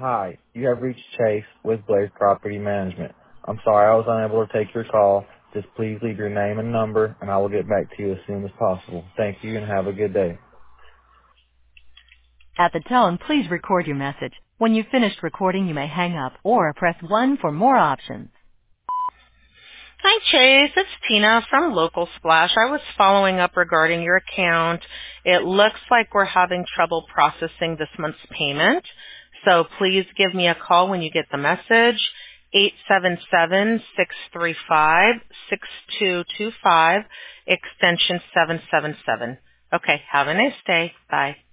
Hi, you have reached Chase with Blaze Property Management. I'm sorry I was unable to take your call. Just please leave your name and number, and I will get back to you as soon as possible. Thank you and have a good day. At the tone, please record your message. When you've finished recording, you may hang up or press 1 for more options. Hi, Chase. It's Tina from Local Splash. I was following up regarding your account. It looks like we're having trouble processing this month's payment. So please give me a call when you get the message. 877-635-6225, extension 777. Okay, have a nice day. Bye.